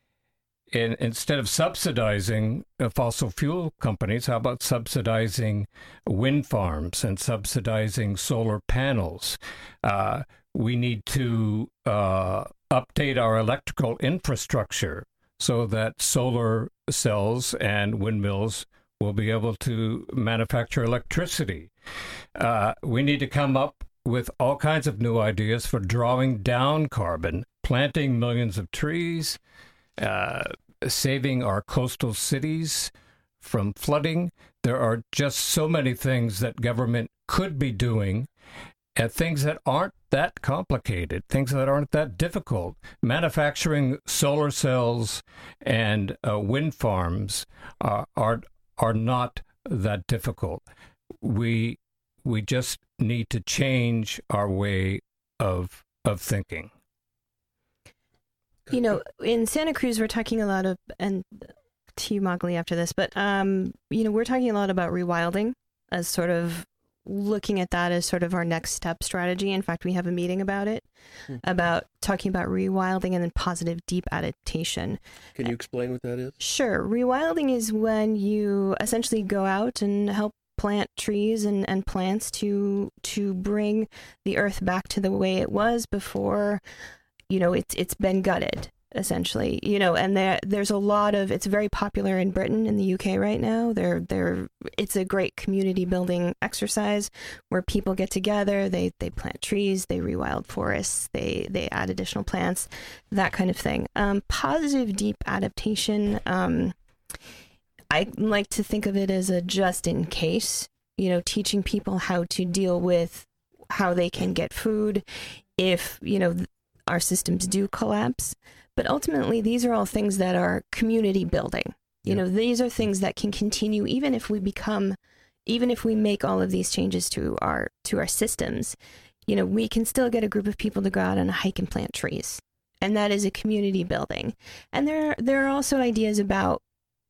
in, instead of subsidizing uh, fossil fuel companies, how about subsidizing wind farms and subsidizing solar panels? Uh, we need to uh, update our electrical infrastructure so that solar cells and windmills will be able to manufacture electricity. Uh, we need to come up with all kinds of new ideas for drawing down carbon, planting millions of trees, uh, saving our coastal cities from flooding. There are just so many things that government could be doing, and things that aren't that complicated, things that aren't that difficult. Manufacturing solar cells and uh, wind farms uh, are are not that difficult. We we just need to change our way of of thinking. You know, in Santa Cruz, we're talking a lot of, and to you, Magali, after this, but, um, you know, we're talking a lot about rewilding as sort of looking at that as sort of our next step strategy. In fact, we have a meeting about it, mm-hmm. about talking about rewilding and then positive deep adaptation. Can you explain what that is? Sure. Rewilding is when you essentially go out and help plant trees and, and plants to to bring the earth back to the way it was before, you know, it's it's been gutted, essentially, you know, and there there's a lot of, it's very popular in Britain, in the U K right now. They're they're it's a great community building exercise where people get together, they they plant trees, they rewild forests, they they add additional plants, that kind of thing. Um, positive deep adaptation, um, I like to think of it as a just in case, you know, teaching people how to deal with how they can get food if, you know, our systems do collapse. But ultimately, these are all things that are community building. You know, these are things that can continue even if we become, even if we make all of these changes to our to our systems. You know, we can still get a group of people to go out on a hike and plant trees, and that is a community building. And there there are also ideas about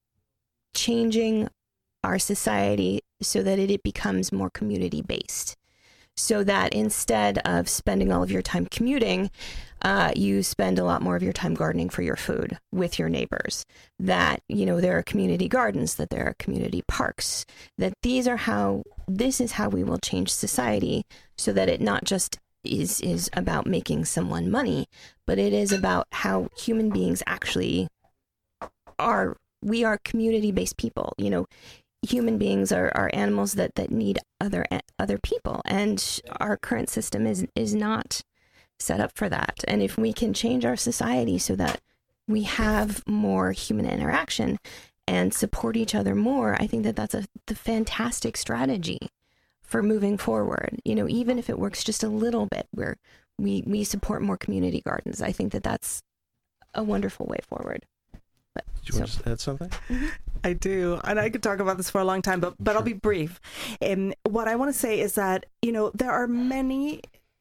changing our society so that it, it becomes more community based. So that instead of spending all of your time commuting, uh, you spend a lot more of your time gardening for your food with your neighbors. That, you know, there are community gardens, that there are community parks, that these are how, this is how we will change society so that it not just is, is about making someone money, but it is about how human beings actually are, we are community-based people, you know. Human beings are, are animals that, that need other other people, and our current system is is not set up for that. And if we can change our society so that we have more human interaction and support each other more, I think that that's a the fantastic strategy for moving forward. You know, even if it works just a little bit, where we we support more community gardens, I think that that's a wonderful way forward. But, do you want so. to add something? I do, and I could talk about this for a long time, but but sure. I'll be brief. Um, what I want to say is that, you know, there are many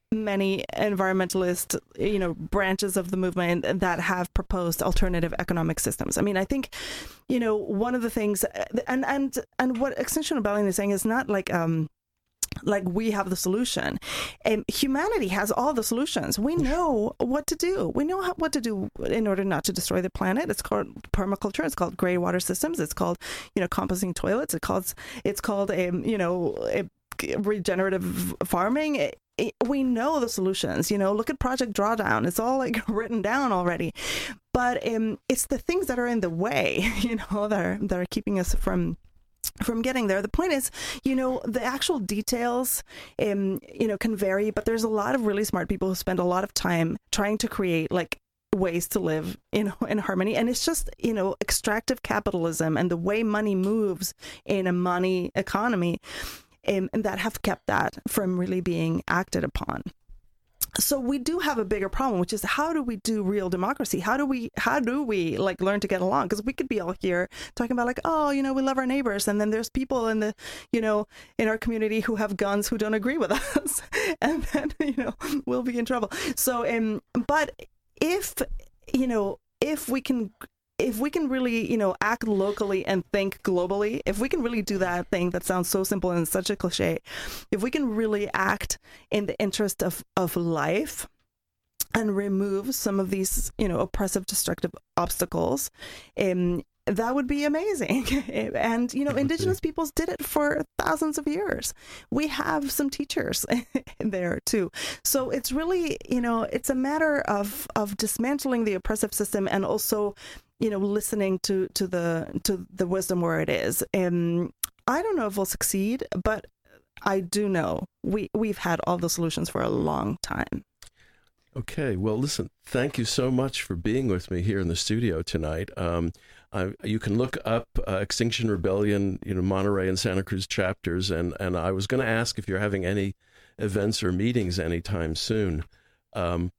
many environmentalist, you know, branches of the movement that have proposed alternative economic systems. I mean, I think, you know, one of the things, and and and what Extinction Rebellion is saying is not like um. like we have the solution. Um, humanity has all the solutions. We know what to do. We know how, what to do in order not to destroy the planet. It's called permaculture. It's called gray water systems. It's called, you know, composting toilets. It calls, it's called, um, you know, a regenerative farming. It, it, we know the solutions. You know, look at Project Drawdown. It's all like written down already. But um, it's the things that are in the way, you know, that are, that are keeping us from from getting there. The point is, you know, the actual details, um, you know, can vary, but there's a lot of really smart people who spend a lot of time trying to create like ways to live, you know, in harmony. And it's just, you know, extractive capitalism and the way money moves in a money economy, um, and that have kept that from really being acted upon. So we do have a bigger problem, which is how do we do real democracy? How do we, how do we like learn to get along? Because we could be all here talking about like, oh, you know, we love our neighbors. And then there's people in the, you know, in our community who have guns who don't agree with us. And then, you know, we'll be in trouble. So, um, but if, you know, if we can, if we can really, you know, act locally and think globally, if we can really do that thing that sounds so simple and such a cliche, if we can really act in the interest of, of life and remove some of these, you know, oppressive, destructive obstacles, um, that would be amazing. And, you know, indigenous peoples did it for thousands of years. We have some teachers there too. So it's really, you know, it's a matter of, of dismantling the oppressive system and also, you know, listening to, to the, to the wisdom where it is. And I don't know if we'll succeed, but I do know we, we've had all the solutions for a long time. Okay, well, listen, thank you so much for being with me here in the studio tonight. Um, I, you can look up uh, Extinction Rebellion, you know, Monterey and Santa Cruz chapters, and, and I was going to ask if you're having any events or meetings anytime soon. Um,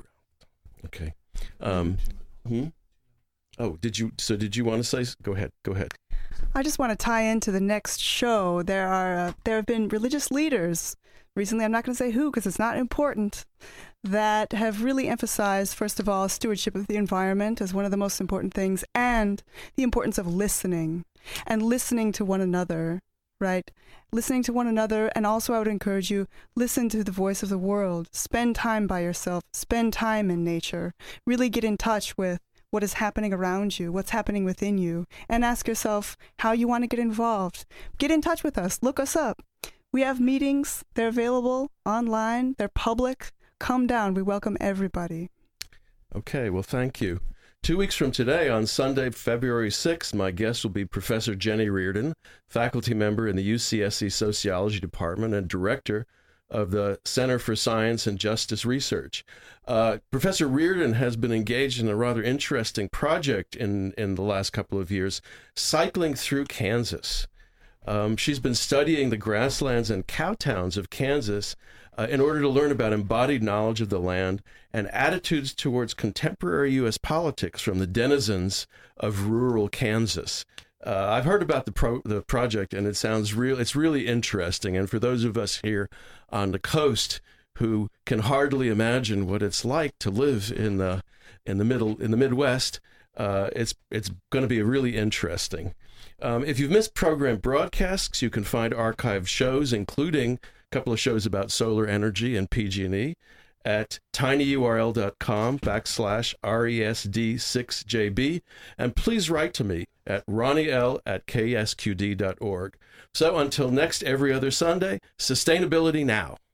okay. Um, hmm? Oh, did you, so did you want to say, go ahead, go ahead. I just want to tie into the next show. There are, uh, there have been religious leaders recently, I'm not going to say who because it's not important, that have really emphasized, first of all, stewardship of the environment as one of the most important things, and the importance of listening, and listening to one another, right? Listening to one another, and also I would encourage you, listen to the voice of the world. Spend time by yourself. Spend time in nature. Really get in touch with what is happening around you, what's happening within you, and ask yourself how you want to get involved. Get in touch with us. Look us up. We have meetings. They're available online. They're public. Come down. We welcome everybody. Okay, well, thank you. Two weeks from today, on Sunday, February sixth, my guest will be Professor Jenny Reardon, faculty member in the U C S C Sociology Department and director of the Center for Science and Justice Research. Uh, Professor Reardon has been engaged in a rather interesting project in, in the last couple of years, cycling through Kansas. Um, she's been studying the grasslands and cowtowns of Kansas uh, in order to learn about embodied knowledge of the land and attitudes towards contemporary U S politics from the denizens of rural Kansas. Uh, I've heard about the pro- the project, and it sounds real. It's really interesting. And for those of us here on the coast who can hardly imagine what it's like to live in the in the middle in the Midwest, uh, it's it's going to be really interesting. Um, if you've missed program broadcasts, you can find archived shows, including a couple of shows about solar energy and P G and E, at tinyurl.com backslash RESD6JB. And please write to me at ronniel at ksqd dot org. So until next every other Sunday, sustainability now.